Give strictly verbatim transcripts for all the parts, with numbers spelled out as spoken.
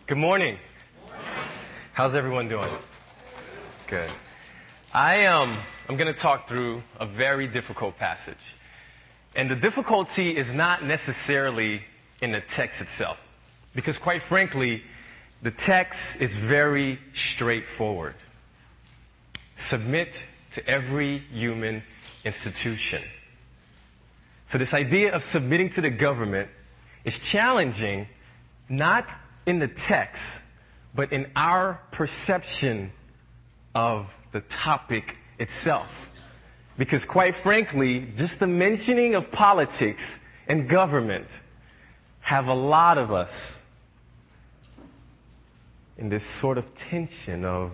Good morning. How's everyone doing? Good. I um I'm going to talk through a very difficult passage. And the difficulty is not necessarily in the text itself, because quite frankly, the text is very straightforward. Submit to every human institution. So this idea of submitting to the government is challenging, not in the text, but in our perception of the topic itself. Because quite frankly, just the mentioning of politics and government have a lot of us in this sort of tension of,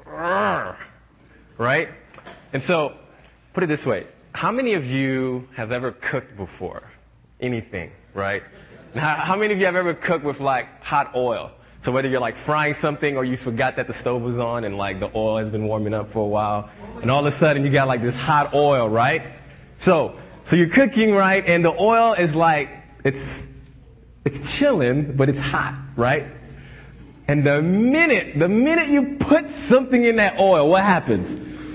right? And so, put it this way. How many of you have ever cooked before? Anything, right? How, how many of you have ever cooked with like hot oil? So whether you're like frying something or you forgot that the stove was on and like the oil has been warming up for a while, and all of a sudden you got like this hot oil, right? So, so you're cooking, right? And the oil is like, it's, it's chilling, but it's hot, right? And the minute, the minute you put something in that oil, what happens?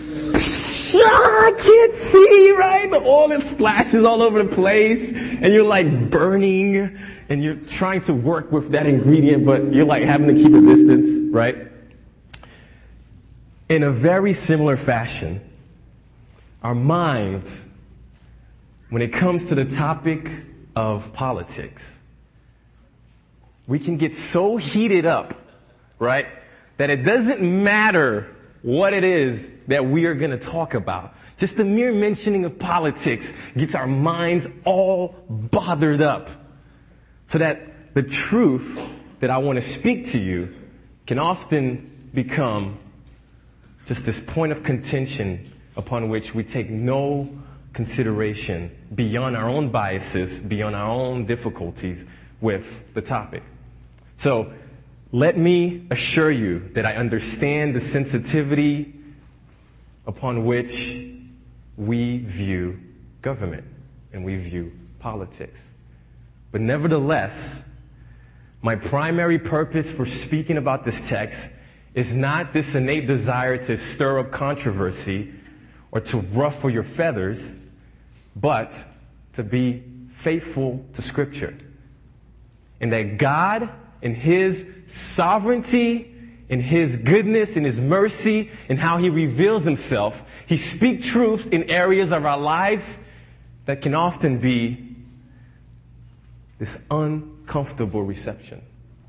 I can't see, right? The oil splashes all over the place, and you're like burning, and you're trying to work with that ingredient, but you're like having to keep a distance, right? In a very similar fashion, our minds, when it comes to the topic of politics, we can get so heated up, right, that it doesn't matter what it is that we are going to talk about. Just the mere mentioning of politics gets our minds all bothered up, so that the truth that I want to speak to you can often become just this point of contention upon which we take no consideration beyond our own biases, beyond our own difficulties with the topic. So let me assure you that I understand the sensitivity upon which we view government and we view politics. But nevertheless, my primary purpose for speaking about this text is not this innate desire to stir up controversy or to ruffle your feathers, but to be faithful to Scripture. And that God, in His sovereignty, in His goodness, in His mercy, in how He reveals Himself, He speaks truths in areas of our lives that can often be this uncomfortable reception.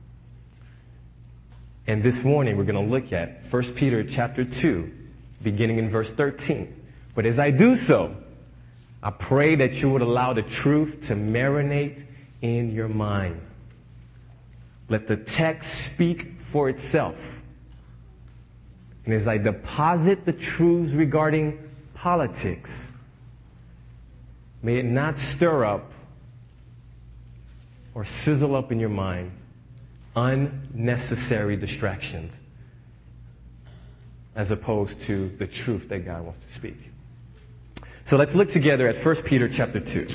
And this morning we're going to look at First Peter chapter two, beginning in verse thirteen. But as I do so, I pray that you would allow the truth to marinate in your mind. Let the text speak for itself. And as I deposit the truths regarding politics, may it not stir up or sizzle up in your mind unnecessary distractions, as opposed to the truth that God wants to speak. So let's look together at First Peter chapter two.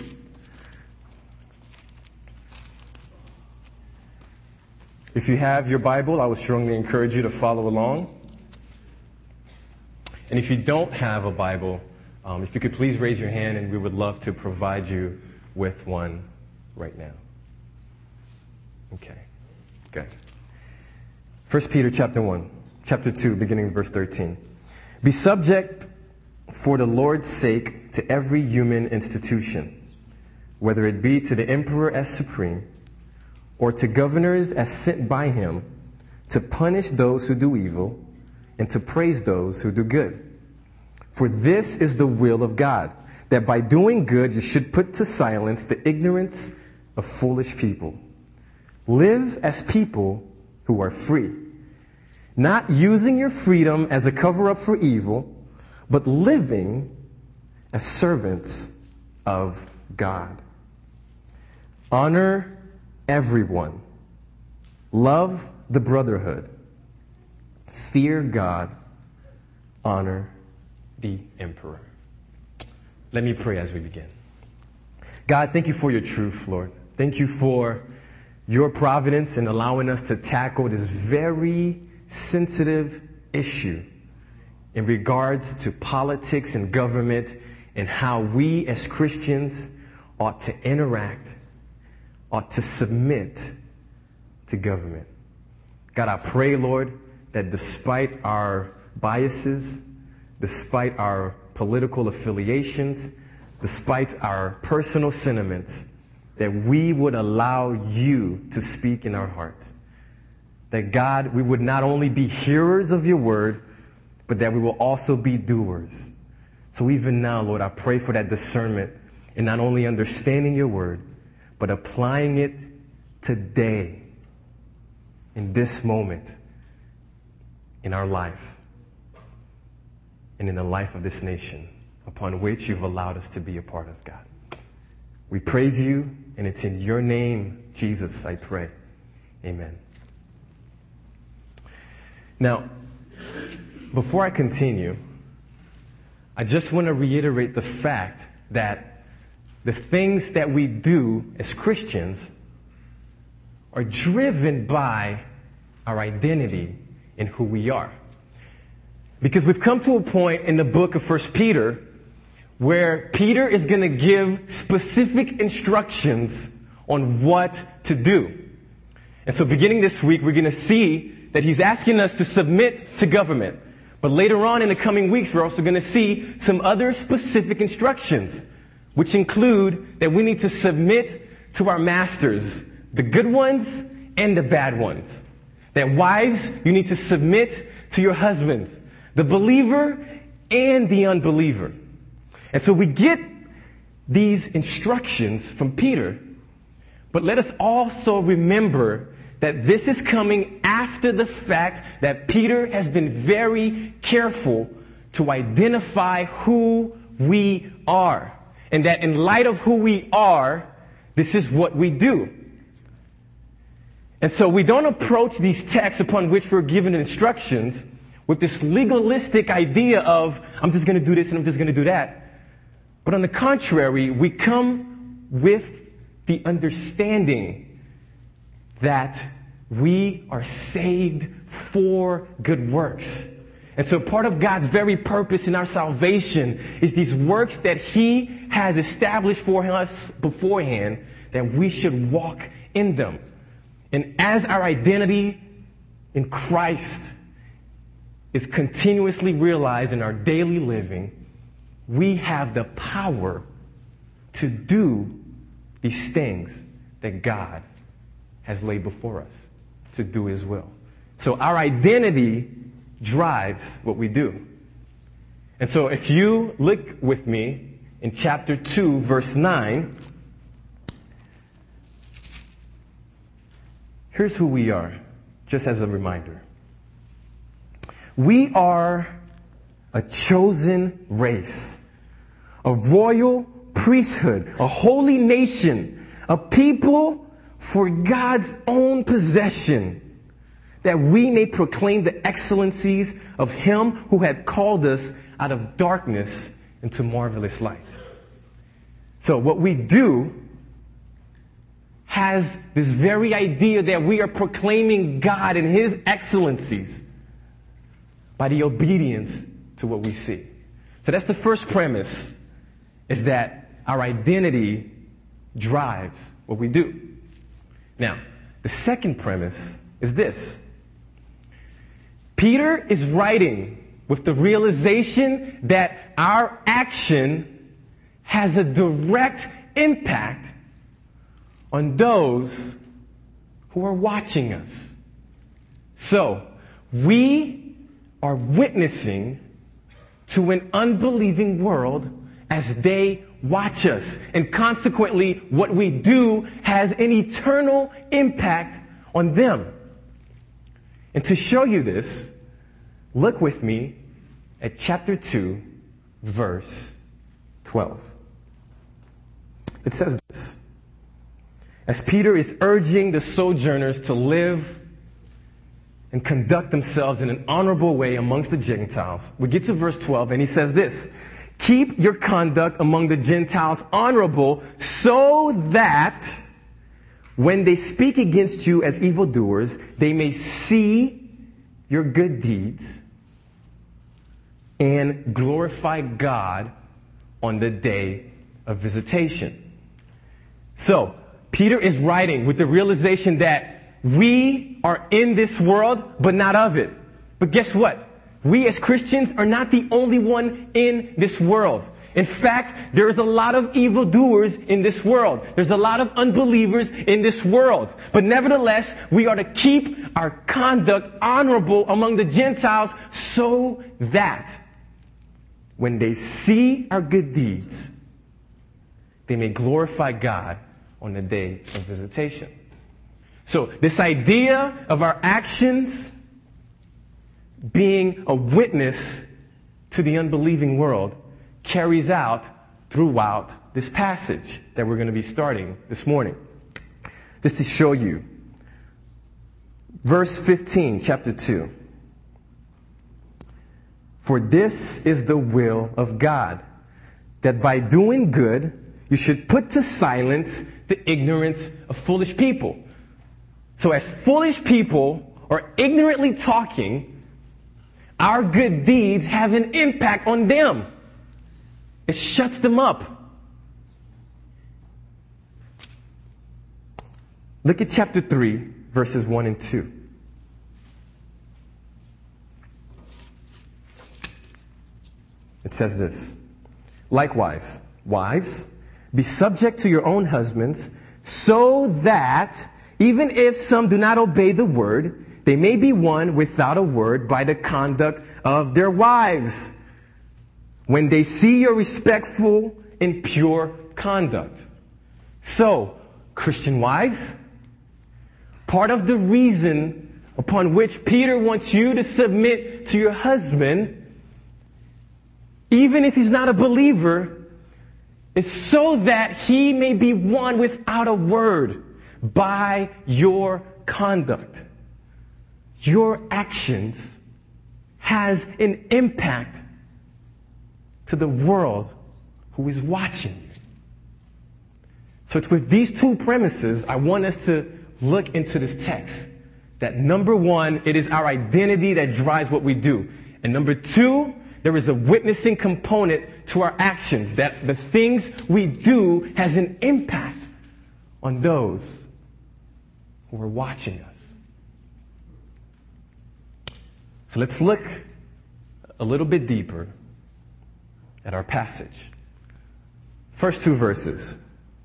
If you have your Bible, I would strongly encourage you to follow along. And if you don't have a Bible, um, if you could please raise your hand, and we would love to provide you with one right now. Okay, good. First Peter chapter one, chapter two, beginning verse thirteen. Be subject for the Lord's sake to every human institution, whether it be to the emperor as supreme, or to governors as sent by him, to punish those who do evil, and to praise those who do good. For this is the will of God, that by doing good you should put to silence the ignorance of foolish people. Live as people who are free, not using your freedom as a cover-up for evil, but living as servants of God. Honor everyone. Love the brotherhood. Fear God. Honor the emperor. Let me pray as we begin. God, thank you for your truth, Lord. Thank you for your providence in allowing us to tackle this very sensitive issue in regards to politics and government and how we as Christians ought to interact, ought to submit to government. God, I pray, Lord, that despite our biases, despite our political affiliations, despite our personal sentiments, that we would allow you to speak in our hearts. That God, we would not only be hearers of your word, but that we will also be doers. So even now, Lord, I pray for that discernment in not only understanding your word, but applying it today, in this moment, in our life, and in the life of this nation, upon which you've allowed us to be a part of, God. We praise you, and it's in your name, Jesus, I pray. Amen. Now, before I continue, I just want to reiterate the fact that the things that we do as Christians are driven by our identity and who we are. Because we've come to a point in the book of First Peter where Peter is going to give specific instructions on what to do. And so beginning this week, we're going to see that he's asking us to submit to government. But later on in the coming weeks, we're also going to see some other specific instructions, which include that we need to submit to our masters, the good ones and the bad ones. That wives, you need to submit to your husbands, the believer and the unbeliever. And so we get these instructions from Peter, but let us also remember that this is coming after the fact that Peter has been very careful to identify who we are. And that in light of who we are, this is what we do. And so we don't approach these texts upon which we're given instructions with this legalistic idea of, I'm just going to do this and I'm just going to do that. But on the contrary, we come with the understanding that we are saved for good works. And so part of God's very purpose in our salvation is these works that He has established for us beforehand, that we should walk in them. And as our identity in Christ is continuously realized in our daily living, we have the power to do these things that God has laid before us to do His will. So our identity drives what we do. And so if you look with me in chapter two, verse nine, here's who we are, just as a reminder. We are a chosen race, a royal priesthood, a holy nation, a people for God's own possession, that we may proclaim the excellencies of Him who had called us out of darkness into marvelous light. So what we do has this very idea that we are proclaiming God and His excellencies by the obedience to what we see. So that's the first premise, is that our identity drives what we do. Now, the second premise is this. Peter is writing with the realization that our action has a direct impact on those who are watching us. So, we are witnessing to an unbelieving world as they watch us. And consequently, what we do has an eternal impact on them. And to show you this, look with me at chapter two, verse twelve. It says this. As Peter is urging the sojourners to live and conduct themselves in an honorable way amongst the Gentiles, we get to verse twelve and he says this. Keep your conduct among the Gentiles honorable, so that when they speak against you as evildoers, they may see your good deeds and glorify God on the day of visitation. So, Peter is writing with the realization that we are in this world, but not of it. But guess what? We as Christians are not the only one in this world. In fact, there's a lot of evildoers in this world. There's a lot of unbelievers in this world. But nevertheless, we are to keep our conduct honorable among the Gentiles so that when they see our good deeds, they may glorify God on the day of visitation. So this idea of our actions being a witness to the unbelieving world carries out throughout this passage that we're going to be starting this morning. Just to show you. Verse fifteen, chapter two. For this is the will of God, that by doing good you should put to silence the ignorance of foolish people. So as foolish people are ignorantly talking, our good deeds have an impact on them. It shuts them up. Look at chapter three, verses one and two. It says this. Likewise, wives, be subject to your own husbands, so that even if some do not obey the word, they may be won without a word by the conduct of their wives, when they see your respectful and pure conduct. So, Christian wives, part of the reason upon which Peter wants you to submit to your husband, even if he's not a believer, is so that he may be won without a word by your conduct. Your actions has an impact to the world who is watching you. So it's with these two premises I want us to look into this text. That number one, it is our identity that drives what we do. And number two, there is a witnessing component to our actions, that the things we do has an impact on those who are watching us. So let's look a little bit deeper at our passage. First two verses.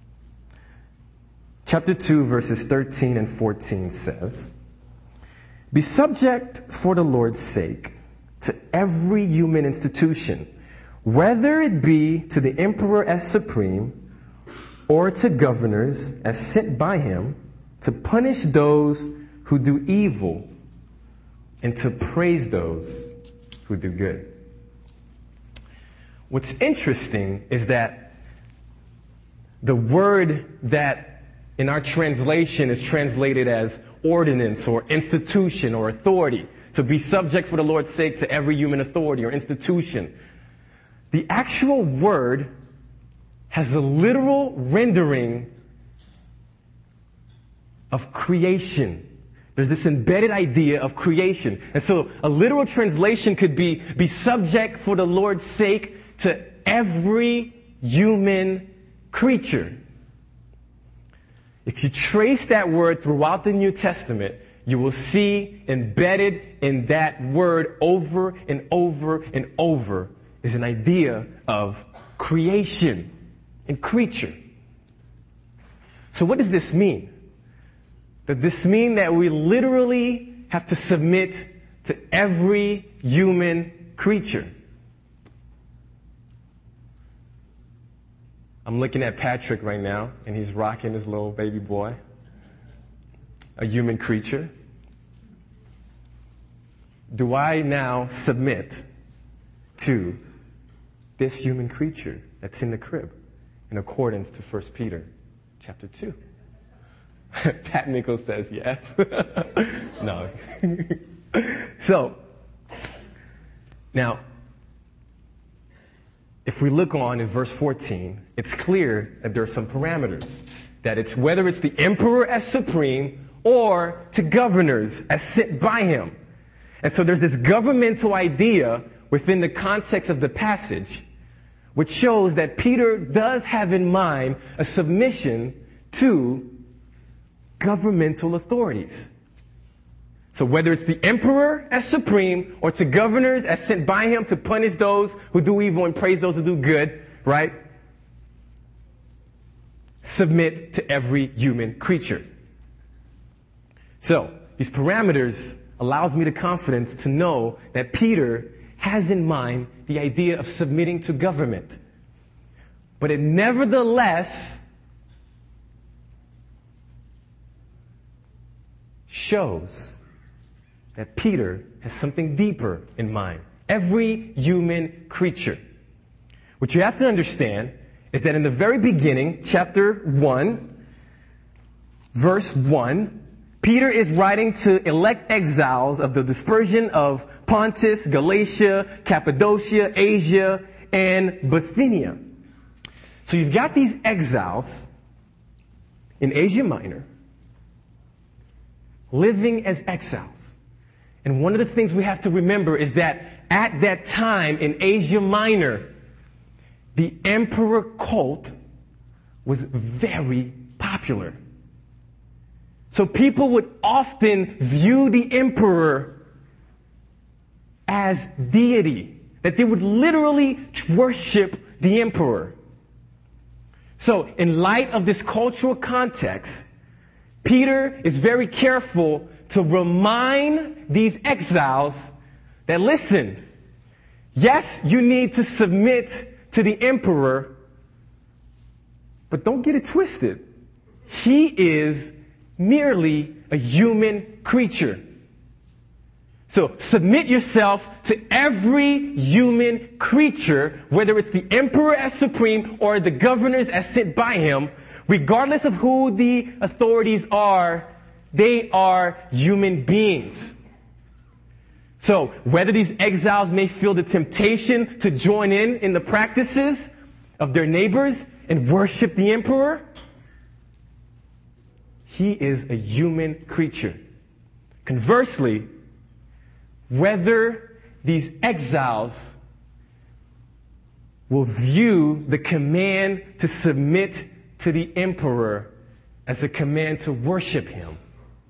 Chapter two, verses thirteen and fourteen says, be subject for the Lord's sake to every human institution, whether it be to the emperor as supreme, or to governors as sent by him to punish those who do evil and to praise those who do good. What's interesting is that the word that in our translation is translated as ordinance or institution or authority, to be subject for the Lord's sake to every human authority or institution. The actual word has a literal rendering of creation. There's this embedded idea of creation. And so a literal translation could be, be subject for the Lord's sake to every human creature. If you trace that word throughout the New Testament, you will see embedded in that word over and over and over is an idea of creation and creature. So what does this mean? Does this mean that we literally have to submit to every human creature? I'm looking at Patrick right now, and he's rocking his little baby boy, a human creature. Do I now submit to this human creature that's in the crib in accordance to First Peter chapter two? Pat Nichols says yes. No. So, now, if we look on in verse fourteen, it's clear that there are some parameters. that it's whether it's the emperor as supreme or to governors as sent by him. And so there's this governmental idea within the context of the passage, which shows that Peter does have in mind a submission to governmental authorities. So whether it's the emperor as supreme or to governors as sent by him to punish those who do evil and praise those who do good, right? Submit to every human creature. So these parameters allows me the confidence to know that Peter has in mind the idea of submitting to government. But it nevertheless shows that Peter has something deeper in mind. Every human creature. What you have to understand is that in the very beginning, chapter one, verse one, Peter is writing to elect exiles of the dispersion of Pontus, Galatia, Cappadocia, Asia, and Bithynia. So you've got these exiles in Asia Minor living as exiles. And one of the things we have to remember is that at that time in Asia Minor, the emperor cult was very popular. So people would often view the emperor as deity, that they would literally worship the emperor. So in light of this cultural context, Peter is very careful to remind these exiles that, listen, yes, you need to submit to the emperor, but don't get it twisted. He is merely a human creature. So submit yourself to every human creature, whether it's the emperor as supreme or the governors as sent by him, regardless of who the authorities are, they are human beings. So whether these exiles may feel the temptation to join in in the practices of their neighbors and worship the emperor, he is a human creature. Conversely, whether these exiles will view the command to submit to the emperor as a command to worship him,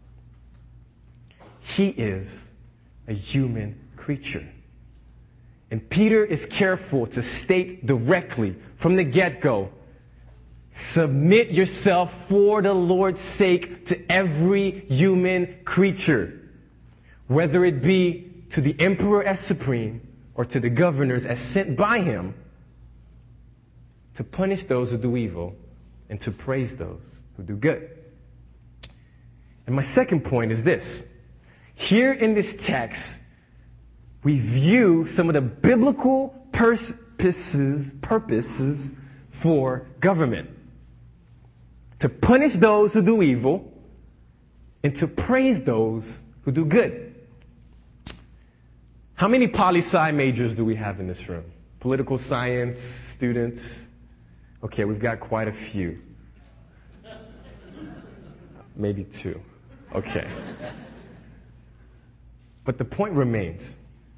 he is a human creature. And Peter is careful to state directly from the get-go, submit yourself for the Lord's sake to every human creature, whether it be to the emperor as supreme or to the governors as sent by him, to punish those who do evil and to praise those who do good. And my second point is this. Here in this text, we view some of the biblical purposes, purposes for government. To punish those who do evil and to praise those who do good. How many poli-sci majors do we have in this room? Political science students? Okay, we've got quite a few. Maybe two. Okay. But the point remains.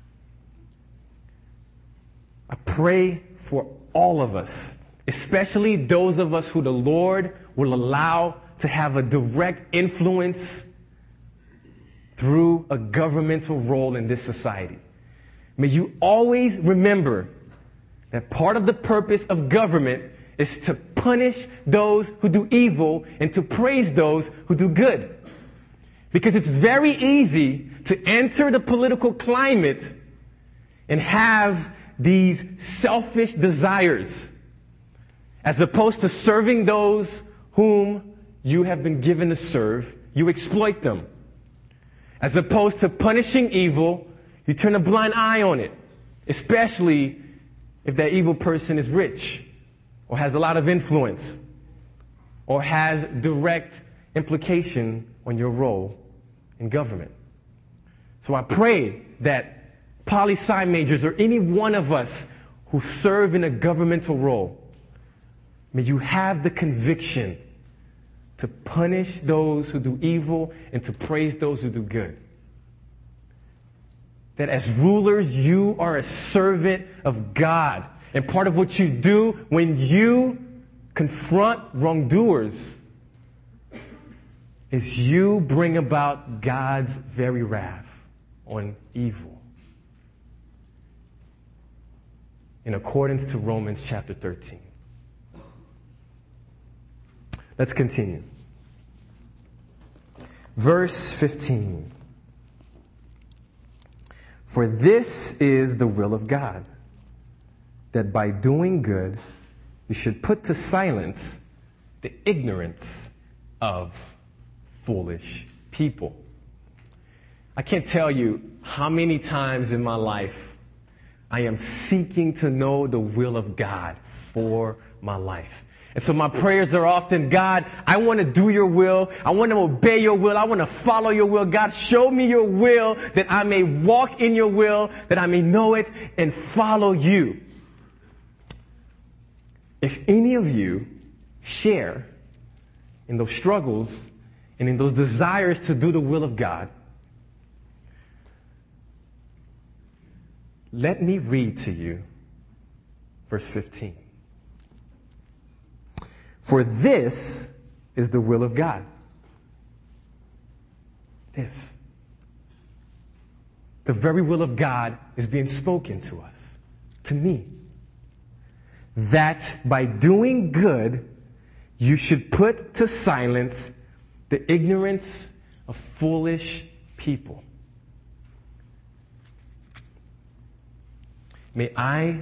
I pray for all of us, especially those of us who the Lord will allow to have a direct influence through a governmental role in this society. May you always remember that part of the purpose of government is to punish those who do evil and to praise those who do good. Because it's very easy to enter the political climate and have these selfish desires as opposed to serving those whom you have been given to serve. You exploit them. As opposed to punishing evil, you turn a blind eye on it, especially if that evil person is rich or has a lot of influence or has direct implication on your role in government. So I pray that poli-sci majors or any one of us who serve in a governmental role, may you have the conviction to punish those who do evil and to praise those who do good. That as rulers, you are a servant of God. And part of what you do when you confront wrongdoers is you bring about God's very wrath on evil. In accordance to Romans chapter thirteen. Let's continue. Verse fifteen. For this is the will of God, that by doing good you should put to silence the ignorance of foolish people. I can't tell you how many times in my life I am seeking to know the will of God for my life. And so my prayers are often, God, I want to do your will. I want to obey your will. I want to follow your will. God, show me your will that I may walk in your will, that I may know it and follow you. If any of you share in those struggles and in those desires to do the will of God, let me read to you verse fifteen. For this is the will of God. This. The very will of God is being spoken to us, to me. That by doing good, you should put to silence the ignorance of foolish people. May I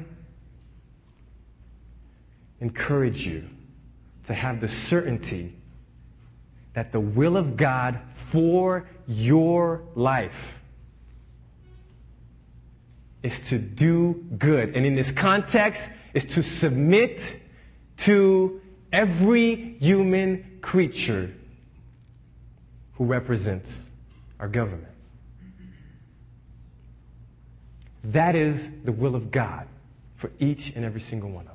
encourage you to have the certainty that the will of God for your life is to do good. And in this context, is to submit to every human creature who represents our government. That is the will of God for each and every single one of us.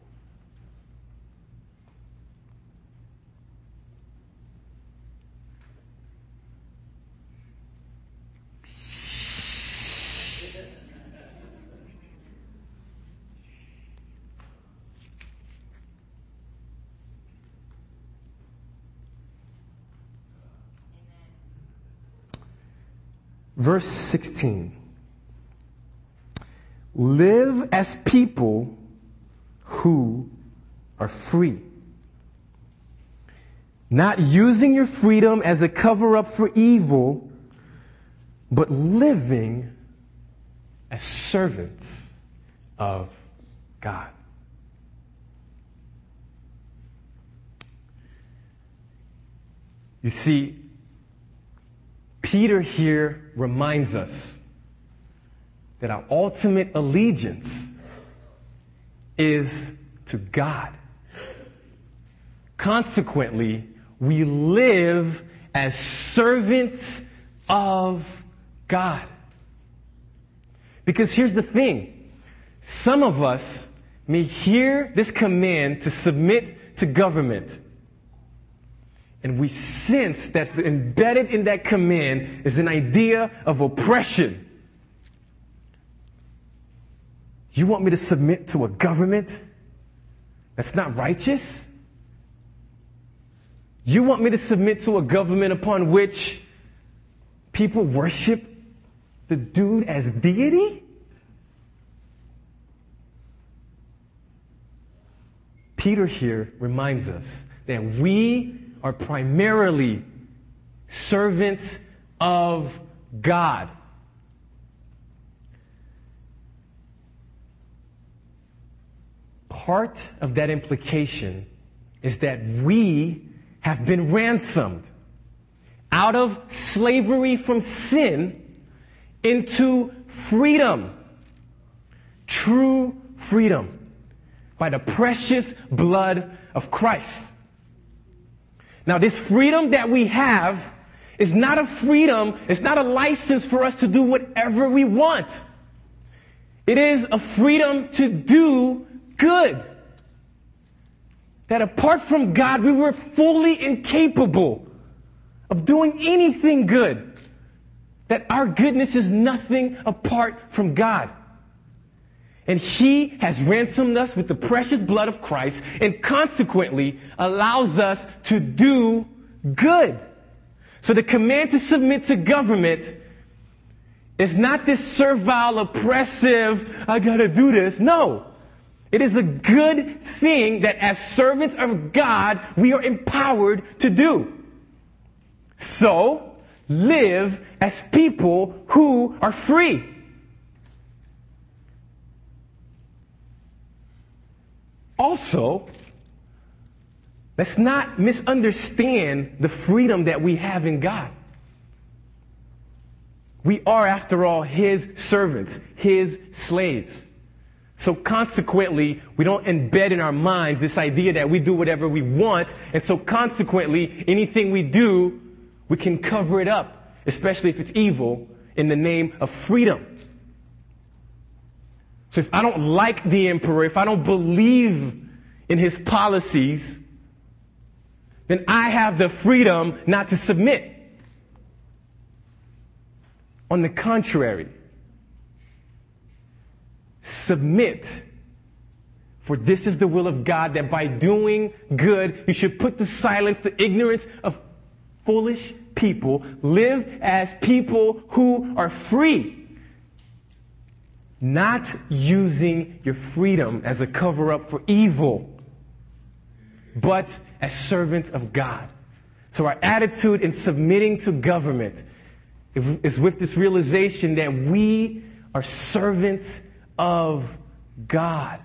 Verse sixteen. Live as people who are free, not using your freedom as a cover-up for evil, but living as servants of God. You see, Peter here reminds us that our ultimate allegiance is to God. Consequently, we live as servants of God. Because here's the thing. Some of us may hear this command to submit to government, and we sense that embedded in that command is an idea of oppression. You want me to submit to a government that's not righteous? You want me to submit to a government upon which people worship the dude as deity? Peter here reminds us that we are primarily servants of God. Part of that implication is that we have been ransomed out of slavery from sin into freedom, true freedom, by the precious blood of Christ. Now, this freedom that we have is not a freedom, it's not a license for us to do whatever we want. It is a freedom to do good. that apart from God, we were fully incapable of doing anything good. That our goodness is nothing apart from God. And He has ransomed us with the precious blood of Christ and consequently allows us to do good. So the command to submit to government is not this servile, oppressive, I gotta do this. No. It is a good thing that as servants of God, we are empowered to do. So, live as people who are free. Also, let's not misunderstand the freedom that we have in God. We are, after all, His servants, His slaves. So consequently, we don't embed in our minds this idea that we do whatever we want, and so consequently, anything we do, we can cover it up, especially if it's evil, in the name of freedom. So if I don't like the emperor, if I don't believe in his policies, then I have the freedom not to submit. On the contrary, submit, for this is the will of God, that by doing good, you should put to silence the ignorance of foolish people. Live as people who are free. Not using your freedom as a cover-up for evil, but as servants of God. So our attitude in submitting to government is with this realization that we are servants of God.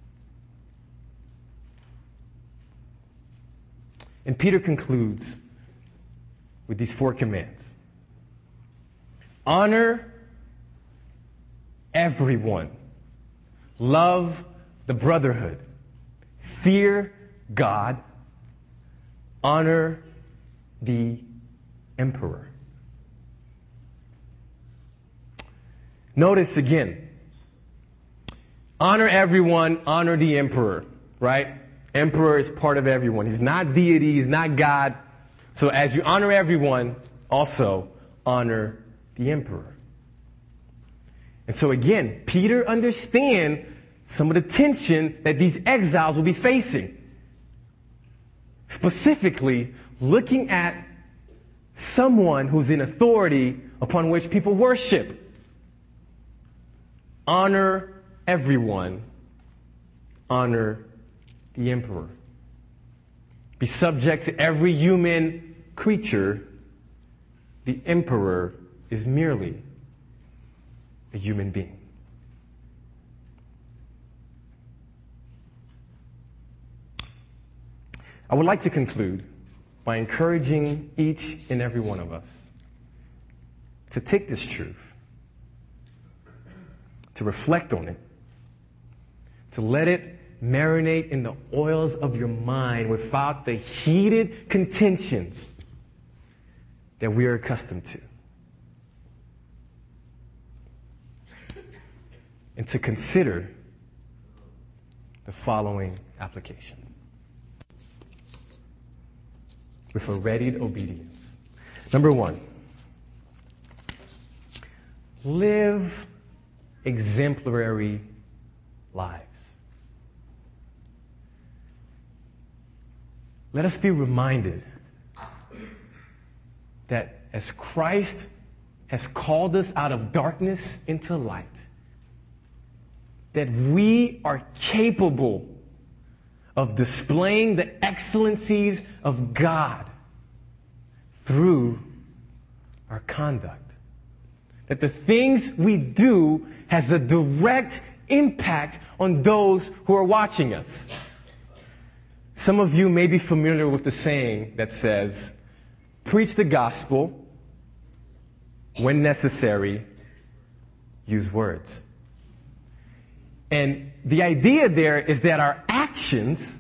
And Peter concludes with these four commands. Honor everyone. Love the brotherhood. Fear God. Honor the emperor. Notice again. Honor everyone. Honor the emperor. Right? Emperor is part of everyone. He's not deity. He's not God. So as you honor everyone, also honor the emperor. And so again, Peter understands some of the tension that these exiles will be facing. Specifically, looking at someone who's in authority upon which people worship. Honor everyone. Honor the emperor. Be subject to every human creature. The emperor is merely a human being. I would like to conclude by encouraging each and every one of us to take this truth, to reflect on it, to let it marinate in the oils of your mind without the heated contentions that we are accustomed to. And to consider the following applications with a readied obedience. Number one, live exemplary lives. Let us be reminded that as Christ has called us out of darkness into light, that we are capable of displaying the excellencies of God through our conduct. That the things we do has a direct impact on those who are watching us. Some of you may be familiar with the saying that says, preach the gospel, when necessary, use words. And the idea there is that our actions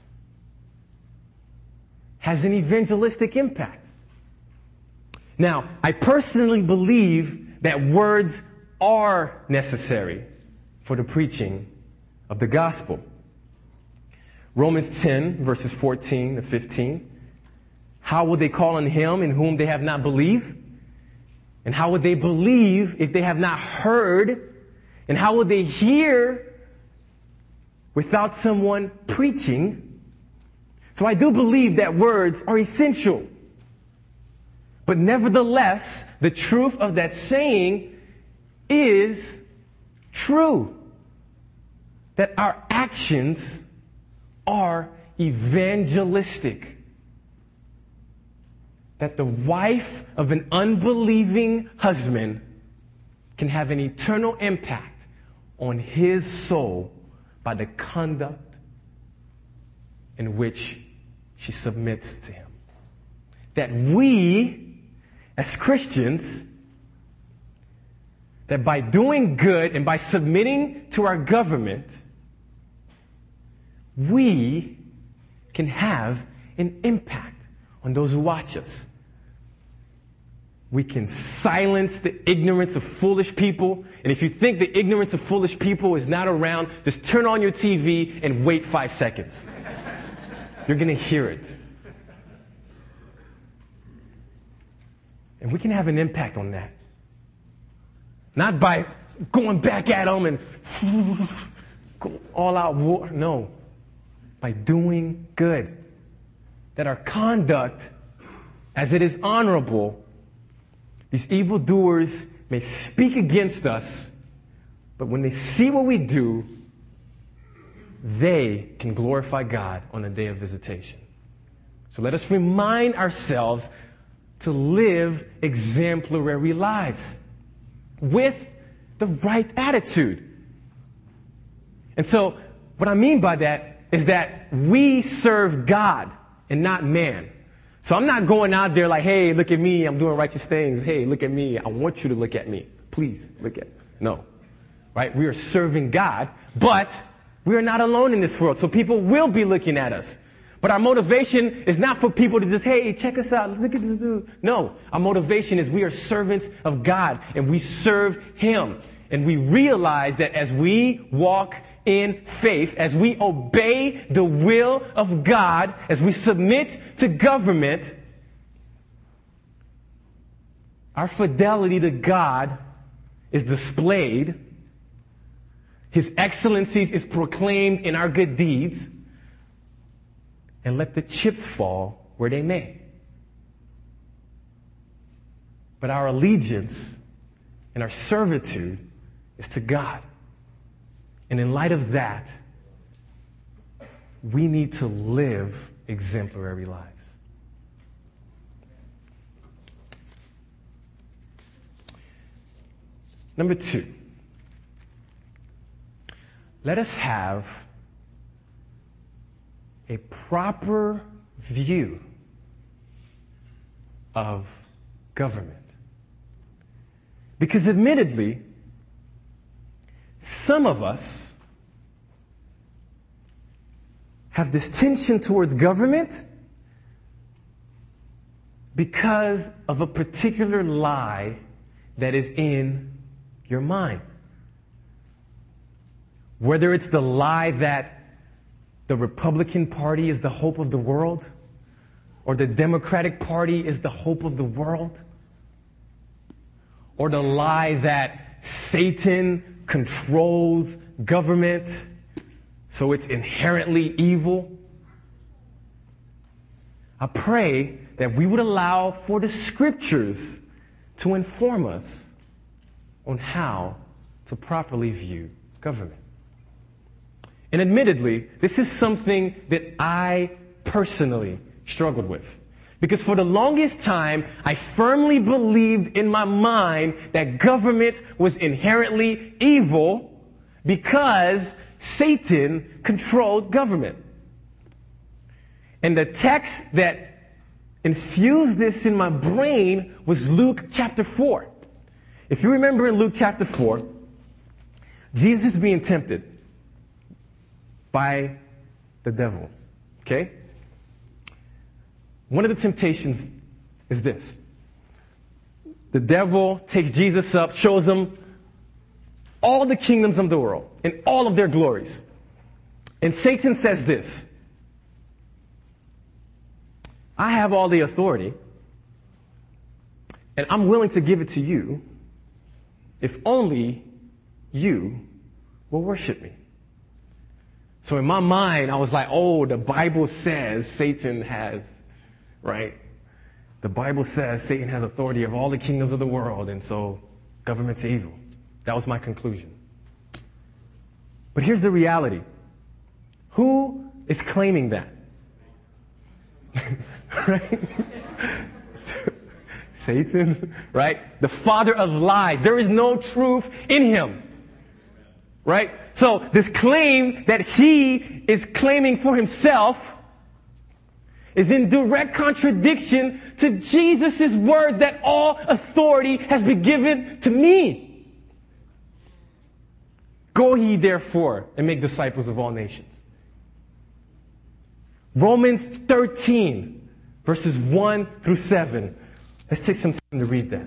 has an evangelistic impact. Now, I personally believe that words are necessary for the preaching of the gospel. Romans ten, verses fourteen to fifteen. How will they call on him in whom they have not believed? And how would they believe if they have not heard? And how would they hear without someone preaching? So I do believe that words are essential. But nevertheless, the truth of that saying is true. That our actions are evangelistic. That the wife of an unbelieving husband can have an eternal impact on his soul by the conduct in which she submits to him. That we, as Christians, that by doing good and by submitting to our government, we can have an impact on those who watch us. We can silence the ignorance of foolish people. And if you think the ignorance of foolish people is not around, just turn on your T V and wait five seconds. You're going to hear it. And we can have an impact on that. Not by going back at them and go all out war. No. By doing good. That our conduct, as it is honorable, these evildoers may speak against us, but when they see what we do, they can glorify God on the day of visitation. So let us remind ourselves to live exemplary lives with the right attitude. And so what I mean by that is that we serve God and not man. So I'm not going out there like, hey, look at me, I'm doing righteous things. Hey, look at me, I want you to look at me. Please, look at me. No. Right? We are serving God, but we are not alone in this world. So people will be looking at us. But our motivation is not for people to just, hey, check us out, look at this dude. No. Our motivation is we are servants of God, and we serve Him. And we realize that as we walk in faith, as we obey the will of God, as we submit to government, our fidelity to God is displayed. His excellencies is proclaimed in our good deeds. And let the chips fall where they may. But our allegiance and our servitude is to God. And in light of that, we need to live exemplary lives. Number two, let us have a proper view of government. Because admittedly, some of us have this tension towards government because of a particular lie that is in your mind. Whether it's the lie that the Republican Party is the hope of the world, or the Democratic Party is the hope of the world, or the lie that Satan controls government, so it's inherently evil. I pray that we would allow for the scriptures to inform us on how to properly view government. And admittedly, this is something that I personally struggled with. Because for the longest time, I firmly believed in my mind that government was inherently evil because Satan controlled government. And the text that infused this in my brain was Luke chapter four. If you remember in Luke chapter four, Jesus is being tempted by the devil. Okay? One of the temptations is this. The devil takes Jesus up, shows him all the kingdoms of the world and all of their glories. And Satan says this, I have all the authority, and I'm willing to give it to you if only you will worship me. So in my mind, I was like, oh, the Bible says Satan has, right? The Bible says Satan has authority of all the kingdoms of the world, and so government's evil. That was my conclusion. But here's the reality. Who is claiming that? Right? Satan, right? The father of lies. There is no truth in him. Right? So this claim that he is claiming for himself is in direct contradiction to Jesus' words that all authority has been given to me. Go ye therefore and make disciples of all nations. Romans thirteen, verses one through seven. Let's take some time to read that.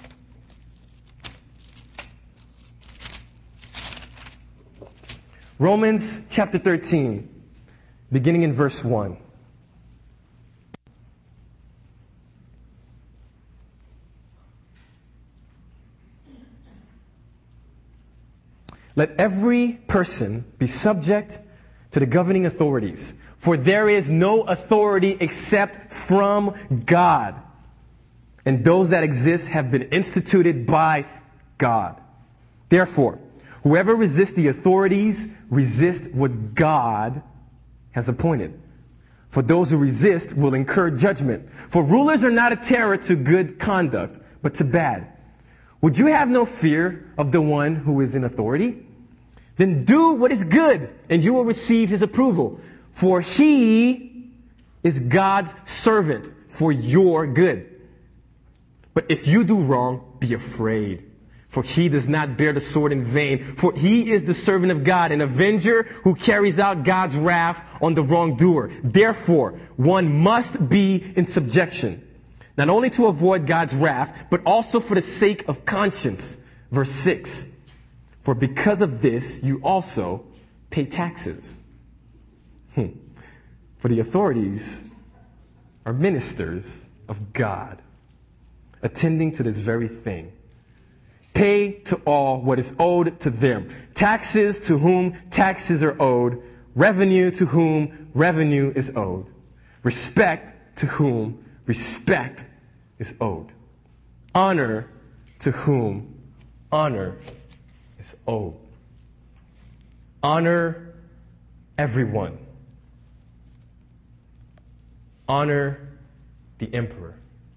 Romans chapter thirteen, beginning in verse one. Let every person be subject to the governing authorities, for there is no authority except from God, and those that exist have been instituted by God. Therefore, whoever resists the authorities resists what God has appointed. For those who resist will incur judgment. For rulers are not a terror to good conduct, but to bad. Would you have no fear of the one who is in authority? Then do what is good, and you will receive his approval. For he is God's servant for your good. But if you do wrong, be afraid. For he does not bear the sword in vain. For he is the servant of God, an avenger who carries out God's wrath on the wrongdoer. Therefore, one must be in subjection, not only to avoid God's wrath, but also for the sake of conscience. Verse six. For because of this, you also pay taxes. Hmm. For the authorities are ministers of God, attending to this very thing. Pay to all what is owed to them. Taxes to whom taxes are owed. Revenue to whom revenue is owed. Respect to whom respect is owed. Honor to whom honor is owed. Honor everyone. Honor the emperor.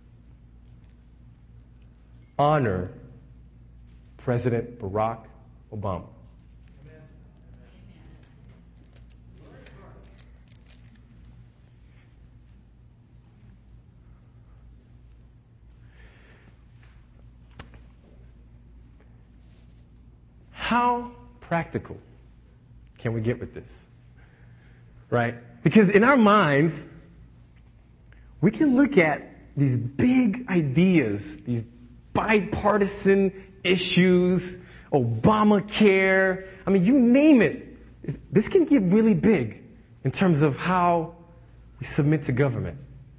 Honor President Barack Obama. How practical can we get with this? Right? Because in our minds, we can look at these big ideas, these bipartisan issues, Obamacare, I mean, you name it. This can get really big in terms of how we submit to government.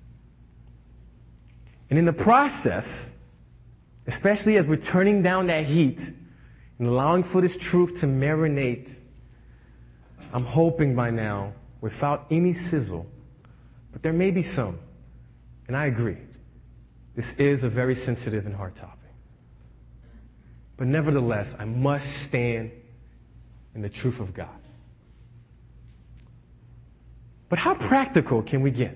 And in the process, especially as we're turning down that heat and allowing for this truth to marinate, I'm hoping by now, without any sizzle, but there may be some, and I agree, this is a very sensitive and hard topic. But nevertheless, I must stand in the truth of God. But how practical can we get?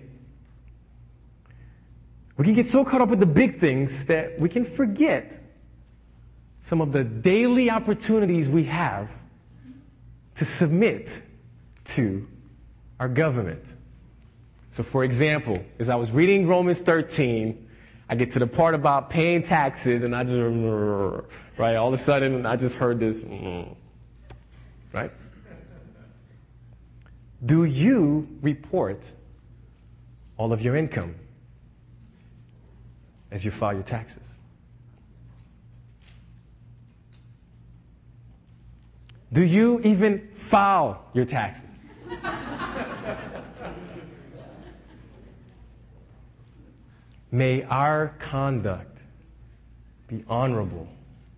We can get so caught up with the big things that we can forget some of the daily opportunities we have to submit to our government. So for example, as I was reading Romans thirteen, I get to the part about paying taxes, and I just, right, all of a sudden, I just heard this, right? Do you report all of your income as you file your taxes? Do you even file your taxes? May our conduct be honorable.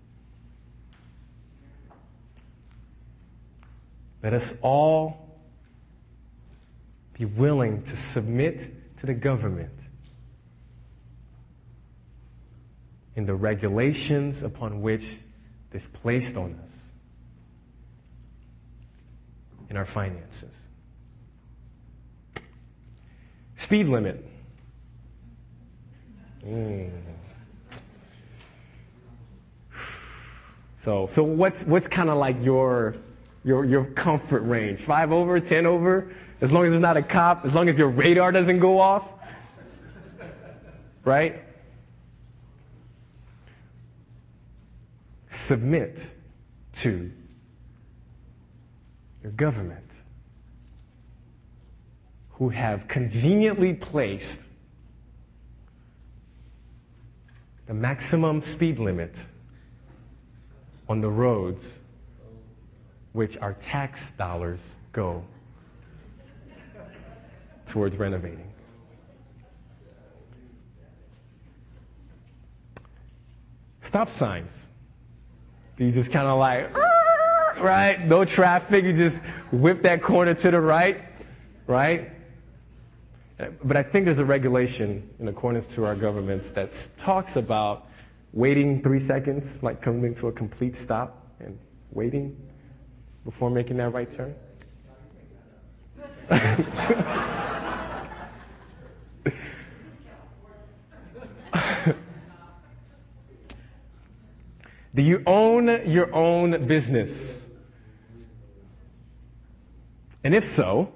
Let us all be willing to submit to the government in the regulations upon which they've placed on us in our finances. Speed limit. Mm. So, so what's what's kind of like your your your comfort range? Five over, ten over, as long as it's not a cop, as long as your radar doesn't go off, right? Submit to your government, who have conveniently placed the maximum speed limit on the roads which our tax dollars go towards renovating. Stop signs. You just kind of like, right? No traffic. You just whip that corner to the right, right? But I think there's a regulation in accordance to our governments that talks about waiting three seconds, like coming to a complete stop and waiting before making that right turn. Do you own your own business? And if so,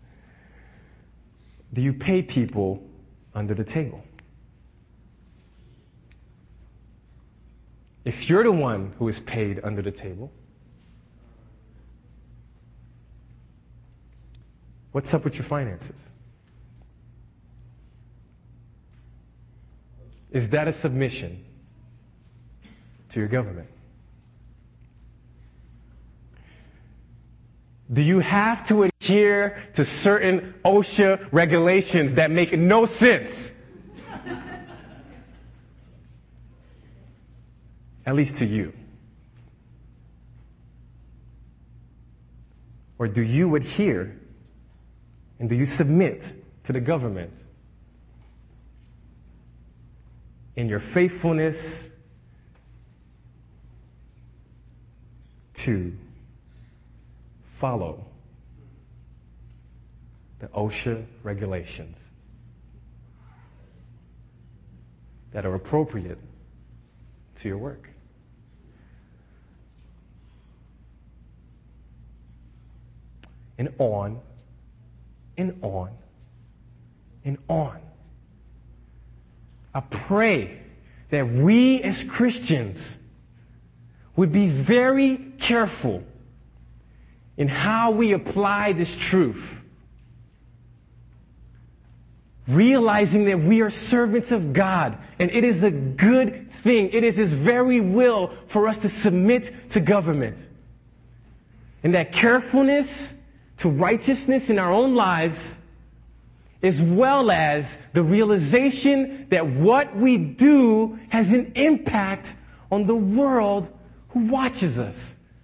do you pay people under the table? If you're the one who is paid under the table, what's up with your finances? Is that a submission to your government? Do you have to adhere to certain OSHA regulations that make no sense? At least to you. Or do you adhere and do you submit to the government in your faithfulness to follow the OSHA regulations that are appropriate to your work? And on, and on, and on. I pray that we as Christians would be very careful in how we apply this truth, realizing that we are servants of God, and it is a good thing. It is His very will for us to submit to government. And that carefulness to righteousness in our own lives, as well as the realization that what we do has an impact on the world who watches us.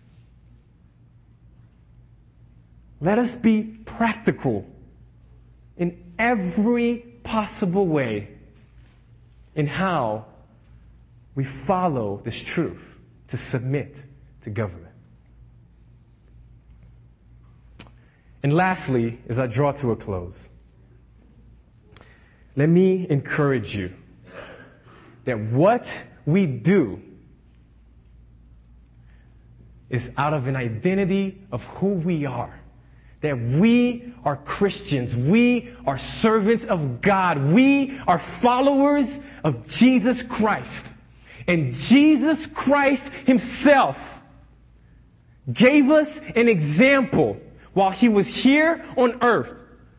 Let us be practical in every possible way in how we follow this truth to submit to government. And lastly, as I draw to a close, let me encourage you that what we do is out of an identity of who we are. That we are Christians. We are servants of God. We are followers of Jesus Christ. And Jesus Christ Himself gave us an example while He was here on earth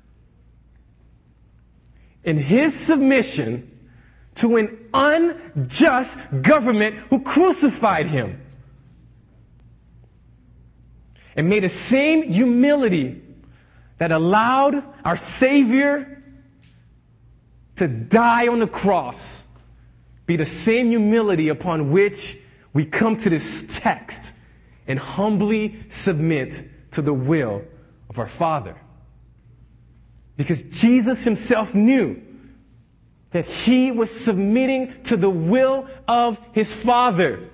in His submission to an unjust government who crucified Him. And made the same humility that allowed our Savior to die on the cross be the same humility upon which we come to this text and humbly submit to the will of our Father. Because Jesus himself knew that he was submitting to the will of his Father.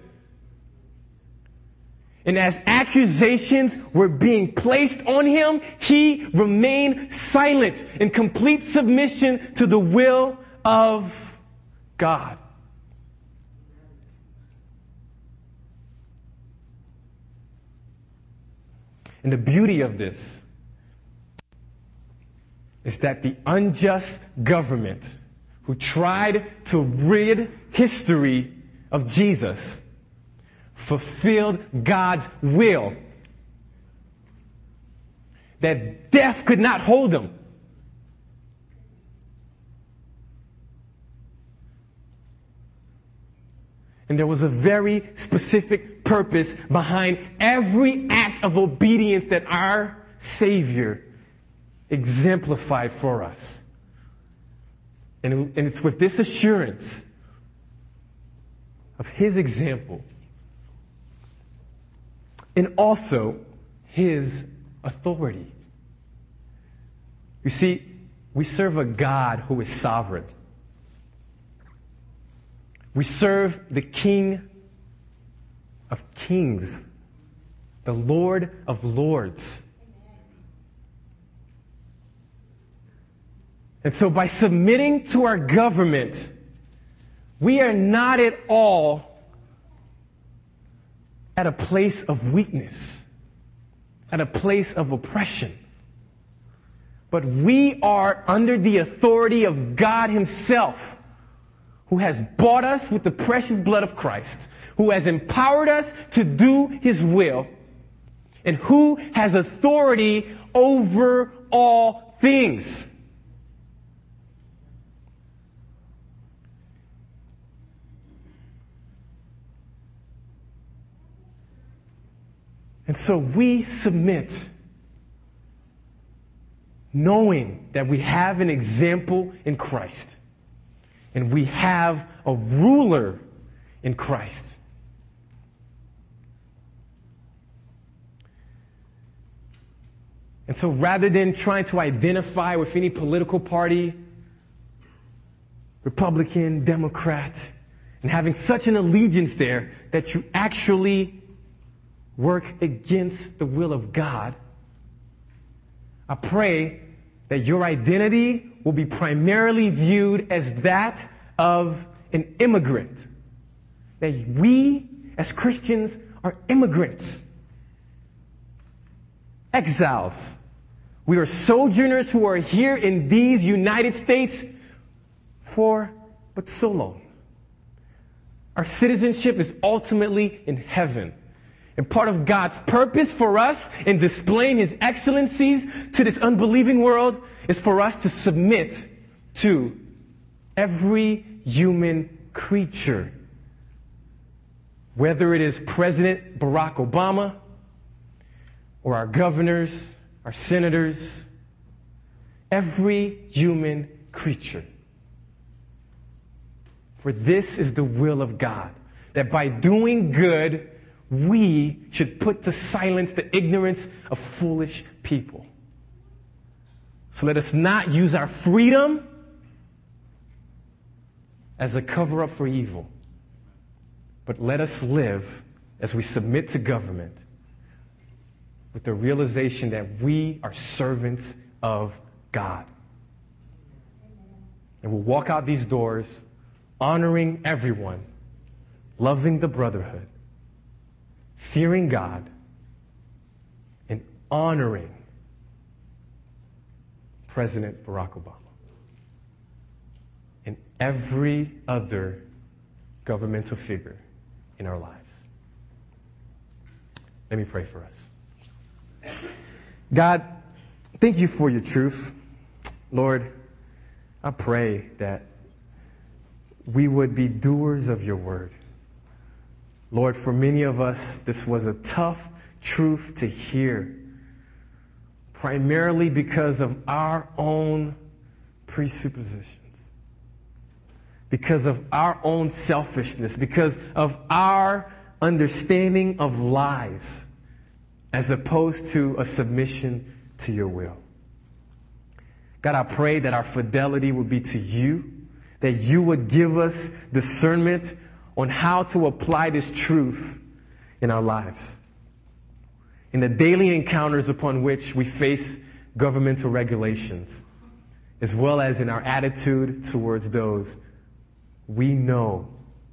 And as accusations were being placed on him, he remained silent in complete submission to the will of God. And the beauty of this is that the unjust government who tried to rid history of Jesus fulfilled God's will. That death could not hold him. And there was a very specific purpose behind every act of obedience that our Savior exemplified for us. And, and it's with this assurance of his example and also his authority. You see, we serve a God who is sovereign. We serve the King of Kings, the Lord of Lords. And so by submitting to our government, we are not at all at a place of weakness, at a place of oppression. But we are under the authority of God himself, who has bought us with the precious blood of Christ, who has empowered us to do his will, and who has authority over all things. And so we submit, knowing that we have an example in Christ. And we have a ruler in Christ. And so rather than trying to identify with any political party, Republican, Democrat, and having such an allegiance there that you actually work against the will of God, I pray that your identity will be primarily viewed as that of an immigrant. That we, as Christians, are immigrants. Exiles. We are sojourners who are here in these United States for but so long. Our citizenship is ultimately in heaven. And part of God's purpose for us in displaying his excellencies to this unbelieving world is for us to submit to every human creature. Whether it is President Barack Obama or our governors, our senators, every human creature. For this is the will of God, that by doing good, we should put to silence the ignorance of foolish people. So let us not use our freedom as a cover-up for evil, but let us live as we submit to government with the realization that we are servants of God. And we'll walk out these doors honoring everyone, loving the brotherhood, fearing God, and honoring President Barack Obama and every other governmental figure in our lives. Let me pray for us. God, thank you for your truth. Lord, I pray that we would be doers of your word. Lord, for many of us, this was a tough truth to hear, primarily because of our own presuppositions. because of our own selfishness, because of our understanding of lies, as opposed to a submission to your will. God, I pray that our fidelity would be to you, that you would give us discernment on how to apply this truth in our lives, in the daily encounters upon which we face governmental regulations, as well as in our attitude towards those we know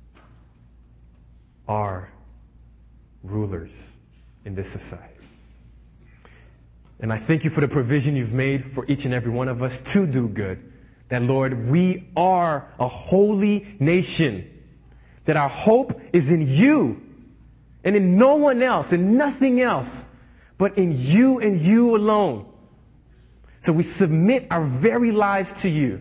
are rulers in this society. And I thank you for the provision you've made for each and every one of us to do good. That, Lord, we are a holy nation. That our hope is in you and in no one else and nothing else but in you and you alone. So we submit our very lives to you.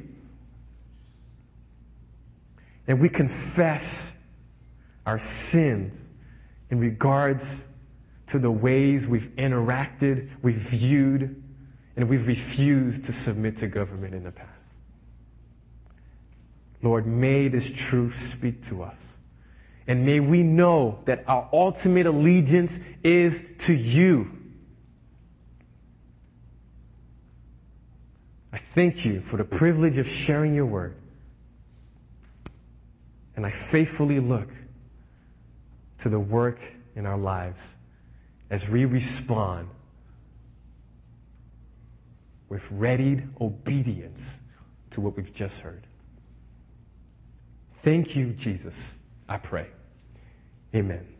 And we confess our sins in regards to the ways we've interacted, we've viewed, and we've refused to submit to government in the past. Lord, may this truth speak to us. And may we know that our ultimate allegiance is to you. I thank you for the privilege of sharing your word. And I faithfully look to the work in our lives as we respond with readied obedience to what we've just heard. Thank you, Jesus, I pray. Amen.